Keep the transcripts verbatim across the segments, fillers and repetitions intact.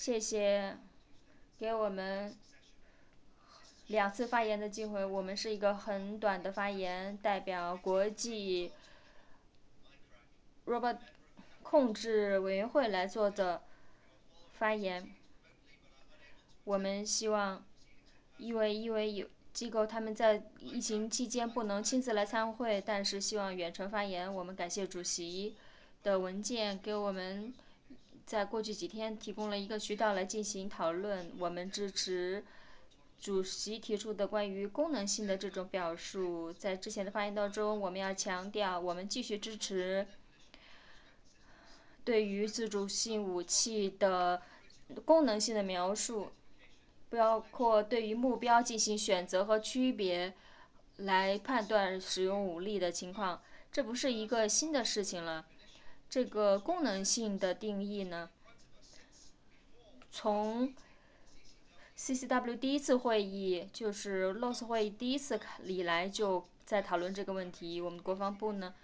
谢谢给我们两次发言的机会，我们是一个很短的发言，代表国际 robot 控制委员会来做的发言。我们希望，因为因为有机构他们在疫情期间不能亲自来参会，但是希望远程发言。我们感谢主席的文件给我们在过去几天提供了一个渠道来进行讨论。我们支持主席提出的关于功能性的这种表述。在之前的发言当中，我们要强调，我们继续支持对于自主性武器的功能性的描述，包括对于目标进行选择和区别，来判断使用武力的情况。这不是一个新的事情了。这个功能性的定义呢，从 C C W 第一次会议，就是 L O S 会议第一次以来就在讨论这个问题。我们国防部呢，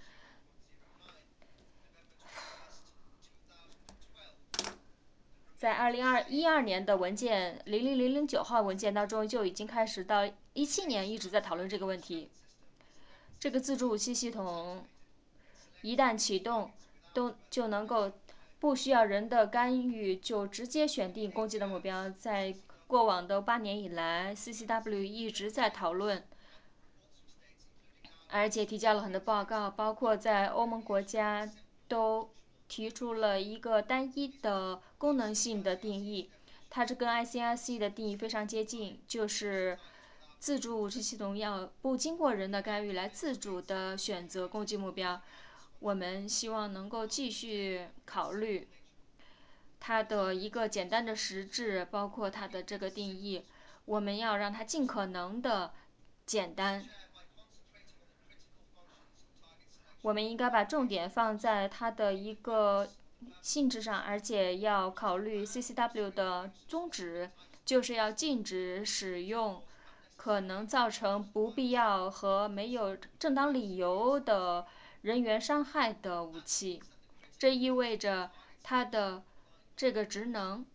在二零一二年的文件零零零零九号文件当中就已经开始，到一七年一直在讨论这个问题。这个自主武器系统一旦启动，都就能够不需要人的干预就直接选定攻击的目标。在过往的八年以来 ，C C W 一直在讨论，而且提交了很多报告，包括在欧盟国家都提出了一个单一的功能性的定义，它是跟 I C R C 的定义非常接近，就是自主武器系统要不经过人的干预来自主的选择攻击目标。我们希望能够继续考虑它的一个简单的实质，包括它的这个定义，我们要让它尽可能的简单。我们应该把重点放在它的一个性质上，而且要考虑 C C W 的宗旨，就是要禁止使用可能造成不必要和没有正当理由的人员伤害的武器。这意味着它的这个职能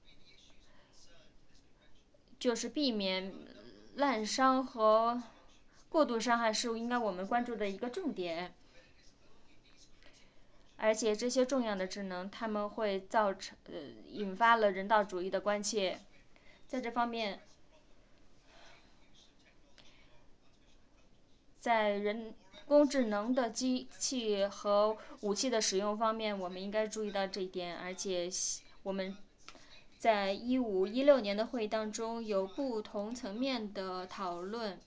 就是避免滥伤和过度伤害是应该我们关注的一个重点。而且这些重要的职能，他们会造成呃引发了人道主义的关切。在这方面，在人工智能的机器和武器的使用方面，我们应该注意到这一点。而且我们在一五一六年的会议当中有不同层面的讨论。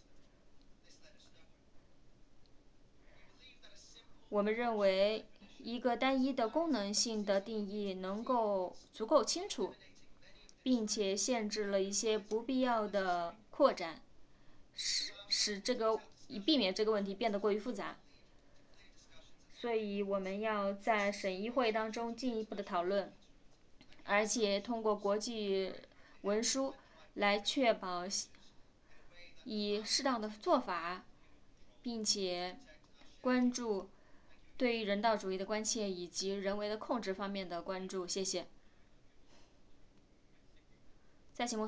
我们认为一个单一的功能性的定义能够足够清楚，并且限制了一些不必要的扩展，使使这个以避免这个问题变得过于复杂。所以我们要在审议会当中进一步的讨论，而且通过国际文书来确保以适当的做法，并且关注对于人道主义的关切以及人为的控制方面的关注。谢谢。再请